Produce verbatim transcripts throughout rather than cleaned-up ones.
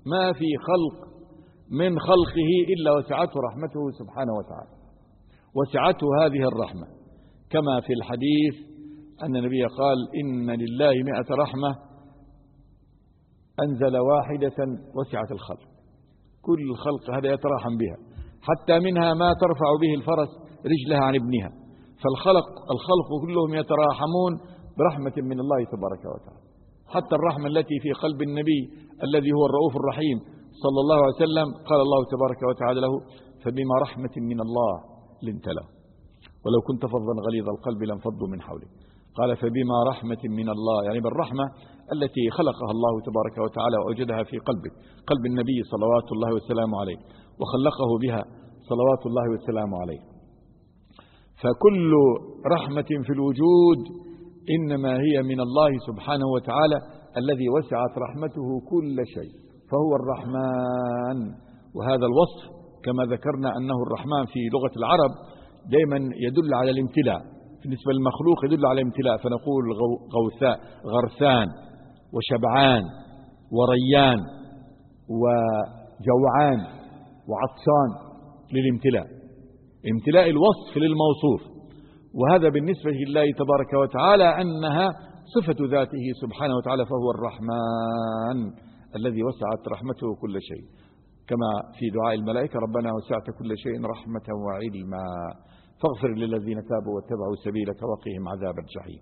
ما في خلق من خلقه إلا وسعته رحمته سبحانه وتعالى، وسعته هذه الرحمة، كما في الحديث أن النبي قال إن لله مئة رحمة أنزل واحدة وسعت الخلق، كل الخلق هذا يتراحم بها، حتى منها ما ترفع به الفرس رجلها عن ابنها، فالخلق الخلق كلهم يتراحمون برحمة من الله تبارك وتعالى. حتى الرحمة التي في قلب النبي الذي هو الرؤوف الرحيم صلى الله عليه وسلم قال الله تبارك وتعالى له فبما رحمة من الله لنت له ولو كنت فظا غليظ القلب لانفضوا من حولك. قال فبما رحمة من الله، يعني بالرحمة التي خلقها الله تبارك وتعالى وأوجدها في قلبك، قلب النبي صلوات الله وسلامه عليه، وخلقه بها صلوات الله وسلامه عليه. فكل رحمة في الوجود إنما هي من الله سبحانه وتعالى الذي وسعت رحمته كل شيء، فهو الرحمن. وهذا الوصف كما ذكرنا أنه الرحمن في لغة العرب دائما يدل على الامتلاء، بالنسبة للمخلوق يدل على الامتلاء، فنقول غوثاء غرسان وشبعان وريان وجوعان وعطشان للامتلاء، امتلاء الوصف للموصوف. وهذا بالنسبة لله تبارك وتعالى أنها صفة ذاته سبحانه وتعالى، فهو الرحمن الذي وسعت رحمته كل شيء، كما في دعاء الملائكة ربنا وسعت كل شيء رحمة وعلما فاغفر للذين تابوا واتبعوا سبيلك وقهم عذاب الجحيم.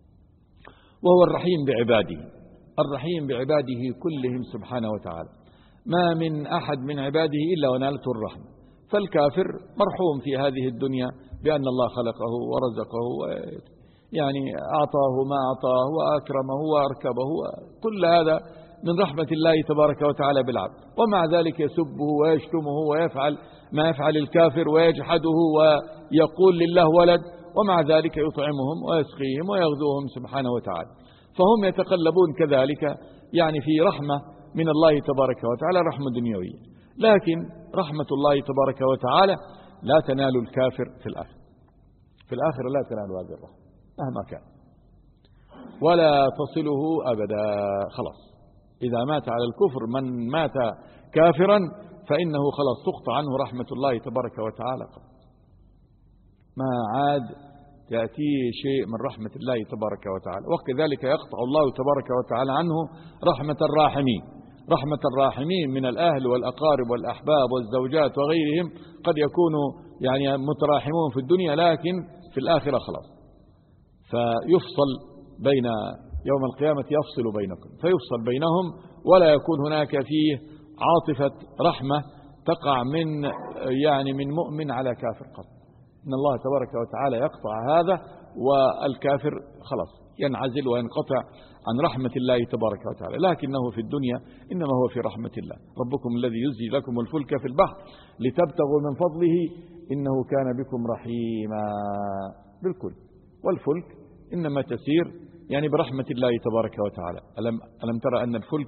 وهو الرحيم بعباده، الرحيم بعباده كلهم سبحانه وتعالى، ما من أحد من عباده إلا ونالته الرحمة. فالكافر مرحوم في هذه الدنيا بأن الله خلقه ورزقه، يعني أعطاه ما أعطاه وأكرمه وأركبه، كل هذا من رحمة الله تبارك وتعالى بالعبد، ومع ذلك يسبه ويشتمه ويفعل ما يفعل الكافر ويجحده ويقول لله ولد، ومع ذلك يطعمهم ويسقيهم ويغذوهم سبحانه وتعالى. فهم يتقلبون كذلك يعني في رحمة من الله تبارك وتعالى، رحمة دنيوية، لكن رحمة الله تبارك وتعالى لا تنال الكافر في الآخرة، في الآخرة لا تنال هذه الرحمة مهما كان، ولا تصله أبدا. خلاص إذا مات على الكفر من مات كافرا فإنه خلاص تقطع عنه رحمة الله تبارك وتعالى، ما عاد يأتيه شيء من رحمة الله تبارك وتعالى. وكذلك يقطع الله تبارك وتعالى عنه رحمة الراحمين، رحمة الراحمين من الأهل والأقارب والأحباب والزوجات وغيرهم، قد يكونوا يعني متراحمون في الدنيا لكن في الآخرة خلاص، فيفصل بين يوم القيامة يفصل بينكم، فيفصل بينهم ولا يكون هناك فيه عاطفة رحمة تقع من يعني من مؤمن على كافر قط. إن الله تبارك وتعالى يقطع هذا، والكافر خلاص ينعزل وينقطع عن رحمة الله تبارك وتعالى. لكنه في الدنيا إنما هو في رحمة الله. ربكم الذي يزجي لكم الفلك في البحر لتبتغوا من فضله إنه كان بكم رحيما بالكل. والفلك إنما تسير يعني برحمة الله تبارك وتعالى. ألم, ألم ترى أن الفلك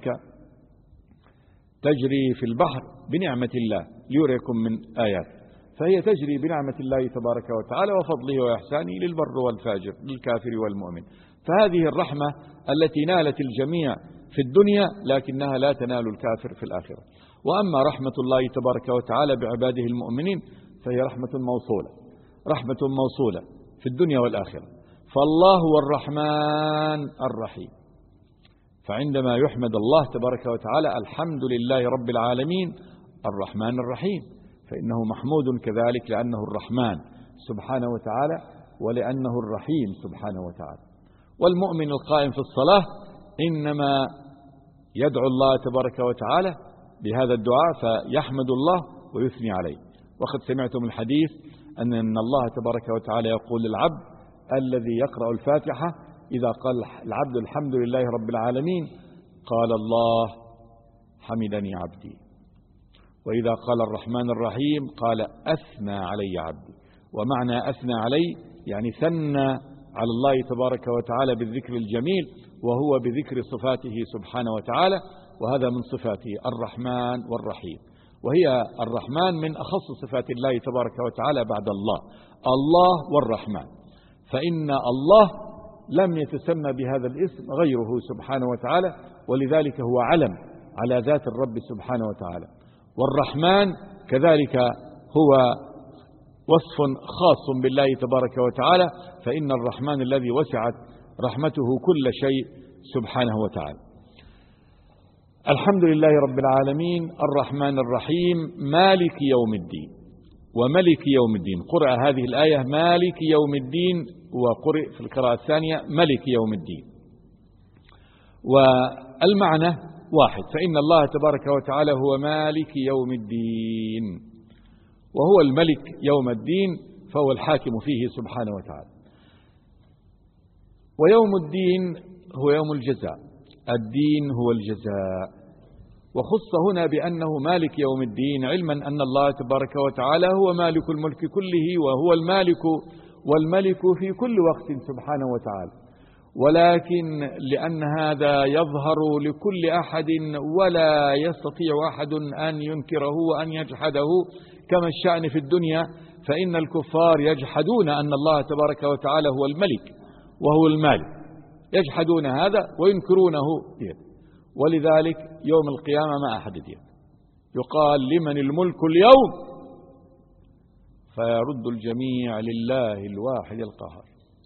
تجري في البحر بنعمة الله ليريكم من آيات، فهي تجري بنعمة الله تبارك وتعالى وفضله وإحسانه للبر والفاجر، للكافر والمؤمن. فهذه الرحمة التي نالت الجميع في الدنيا لكنها لا تنال الكافر في الآخرة. وأما رحمة الله تبارك وتعالى بعباده المؤمنين فهي رحمة موصولة، رحمة موصولة في الدنيا والآخرة. فالله هو الرحمن الرحيم، فعندما يحمد الله تبارك وتعالى الحمد لله رب العالمين الرحمن الرحيم، فإنه محمود كذلك لأنه الرحمن سبحانه وتعالى ولأنه الرحيم سبحانه وتعالى. والمؤمن القائم في الصلاة إنما يدعو الله تبارك وتعالى بهذا الدعاء فيحمد الله ويثني عليه. وقد سمعتم الحديث أن الله تبارك وتعالى يقول للعبد الذي يقرأ الفاتحة إذا قال العبد الحمد لله رب العالمين قال الله حمدني عبدي، وإذا قال الرحمن الرحيم قال أثنى علي عبدي. ومعنى أثنى علي يعني ثنى على الله تبارك وتعالى بالذكر الجميل، وهو بذكر صفاته سبحانه وتعالى، وهذا من صفاته الرحمن والرحيم. وهي الرحمن من أخص صفات الله تبارك وتعالى بعد الله، الله والرحمن، فإن الله لم يتسمى بهذا الاسم غيره سبحانه وتعالى، ولذلك هو علم على ذات الرب سبحانه وتعالى. والرحمن كذلك هو وصف خاص بالله تبارك وتعالى، فإن الرحمن الذي وسعت رحمته كل شيء سبحانه وتعالى. الحمد لله رب العالمين الرحمن الرحيم مالك يوم الدين وملك يوم الدين. قرأ هذه الآية مالك يوم الدين، وقرأ في القراءة الثانية ملك يوم الدين، والمعنى واحد، فإن الله تبارك وتعالى هو مالك يوم الدين، وهو الملك يوم الدين، فهو الحاكم فيه سبحانه وتعالى. ويوم الدين هو يوم الجزاء، الدين هو الجزاء، وخص هنا بأنه مالك يوم الدين علما أن الله تبارك وتعالى هو مالك الملك كله، وهو المالك والملك في كل وقت سبحانه وتعالى، ولكن لأن هذا يظهر لكل أحد ولا يستطيع أحد أن ينكره وأن يجحده، كما الشأن في الدنيا، فإن الكفار يجحدون أن الله تبارك وتعالى هو الملك وهو المالك، يجحدون هذا وينكرونه، ولذلك يوم القيامة ما أحد يدين، يقال لمن الملك اليوم، فيرد الجميع لله الواحد القهار.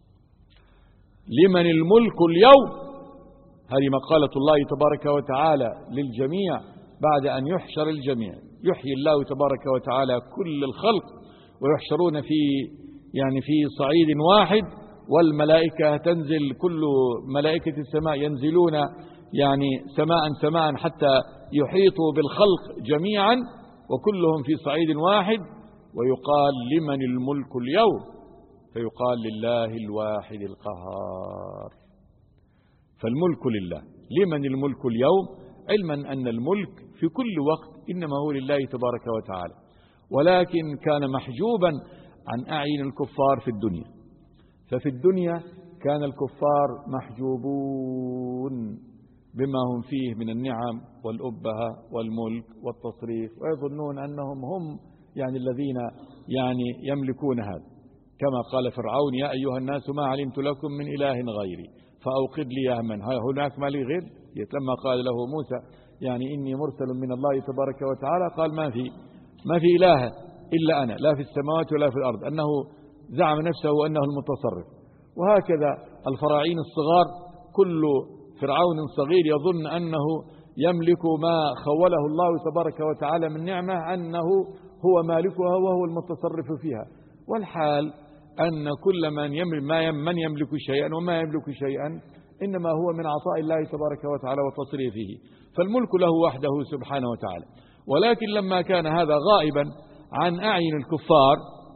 لمن الملك اليوم، هذه مقالة الله تبارك وتعالى للجميع بعد أن يحشر الجميع، يحيي الله تبارك وتعالى كل الخلق ويحشرون في يعني في صعيد واحد، والملائكة تنزل، كل ملائكة السماء ينزلون يعني سماء سماء حتى يحيطوا بالخلق جميعا، وكلهم في صعيد واحد، ويقال لمن الملك اليوم، فيقال لله الواحد القهار. فالملك لله. لمن الملك اليوم؟ علما أن الملك في كل وقت إنما هو لله تبارك وتعالى، ولكن كان محجوبا عن أعين الكفار في الدنيا، ففي الدنيا كان الكفار محجوبون بما هم فيه من النعم والأبهة والملك والتصريف، ويظنون أنهم هم يعني الذين يعني يملكون هذا، كما قال فرعون يا أيها الناس ما علمت لكم من إله غيري فأوقد لي يا من هناك ما لي غير. لما قال له موسى يعني إني مرسل من الله تبارك وتعالى، قال ما في ما في إله إلا أنا، لا في السماوات ولا في الأرض، أنه زعم نفسه أنه المتصرف. وهكذا الفراعين الصغار، كل فرعون صغير يظن أنه يملك ما خوله الله تبارك وتعالى من نعمة، أنه هو مالكها وهو المتصرف فيها، والحال أن كل من يملك, من يملك شيئا وما يملك شيئا إنما هو من عطاء الله تبارك وتعالى وتصريفه، فالملك له وحده سبحانه وتعالى. ولكن لما كان هذا غائبا عن أعين الكفار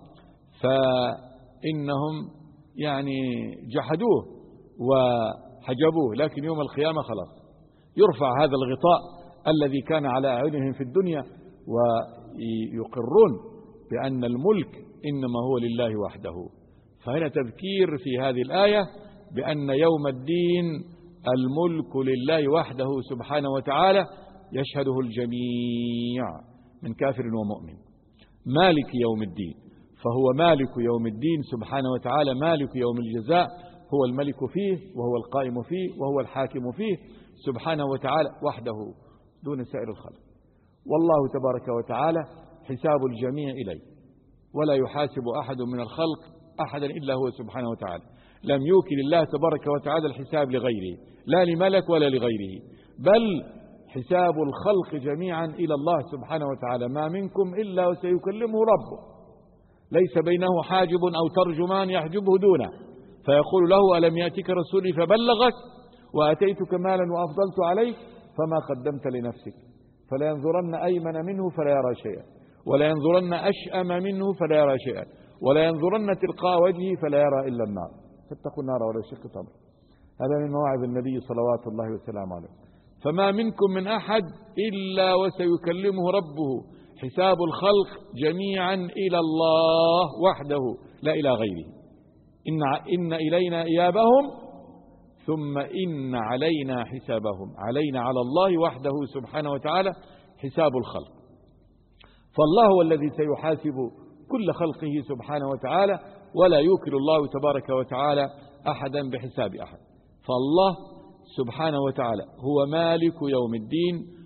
فإنهم يعني جحدوه وحجبوه، لكن يوم القيامة خلاص يرفع هذا الغطاء الذي كان على أعينهم في الدنيا، ويقرون بأن الملك إنما هو لله وحده. فهنا تذكير في هذه الآية بأن يوم الدين الملك لله وحده سبحانه وتعالى، يشهده الجميع من كافر ومؤمن. مالك يوم الدين، فهو مالك يوم الدين سبحانه وتعالى، مالك يوم الجزاء، هو الملك فيه وهو القائم فيه وهو الحاكم فيه سبحانه وتعالى وحده دون سائر الخلق. والله تبارك وتعالى حساب الجميع إليه، ولا يحاسب أحد من الخلق أحدا إلا هو سبحانه وتعالى. لم يوكل الله تبارك وتعالى الحساب لغيره، لا لملك ولا لغيره، بل حساب الخلق جميعا إلى الله سبحانه وتعالى. ما منكم إلا وسيكلمه ربه، ليس بينه حاجب أو ترجمان يحجبه دونه، فيقول له ألم يأتك رسولي فبلغك وأتيتك مالا وأفضلت عليك فما قدمت لنفسك، فلا ينظرن أيمن منه فلا يرى شيئا، ولا ينظرن أشأم منه فلا يرى شيئا، ولا ينظرن تلقاء وجهه فلا يرى إلا النار، فاتقوا النار ولو شق تمر. هذا من مواعظ النبي صلوات الله وسلامه عليه. فما منكم من أحد إلا وسيكلمه ربه، حساب الخلق جميعا إلى الله وحده لا إلى غيره. إن, إن إلينا إيابهم ثم إن علينا حسابهم، علينا على الله وحده سبحانه وتعالى حساب الخلق. فالله هو الذي سيحاسب كل خلقه سبحانه وتعالى، ولا يوكل الله تبارك وتعالى أحدا بحساب أحد. فالله سبحانه وتعالى هو مالك يوم الدين،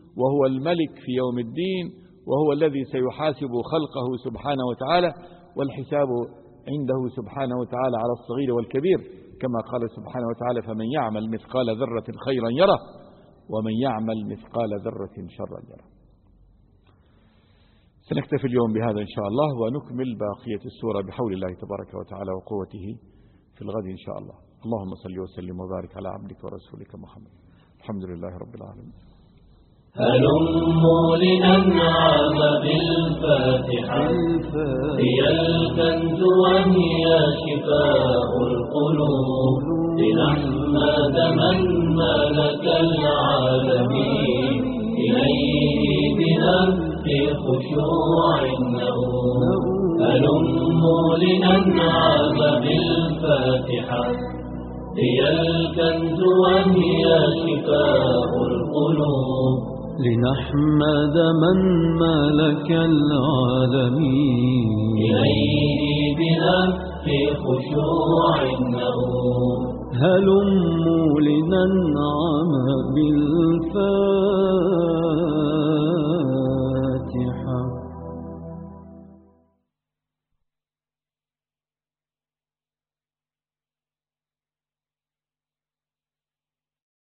وهو الملك في يوم الدين، وهو الذي سيحاسب خلقه سبحانه وتعالى، والحساب عنده سبحانه وتعالى على الصغير والكبير، كما قال سبحانه وتعالى: فمن يعمل مثقال ذرة خيرا يره ومن يعمل مثقال ذرة شرا يره. سنكتفي اليوم بهذا إن شاء الله، ونكمل باقية السورة بحول الله تبارك وتعالى وقوته في الغد إن شاء الله. اللهم صل وسلم وبارك على عبدك ورسولك محمد. الحمد لله رب العالمين. هلموا لننعم بالفاتحة، هي الكنز وهي شفاء القلوب، لنحمد من ملك العالمين، إليه بنفس خشوع النور. هلموا لننعم بالفاتحة، هي الكنز وهي شفاء القلوب، لنحمد من ملك العالمين، إليه بنفس خشوع النور. هلموا لننعم بالفاتحة.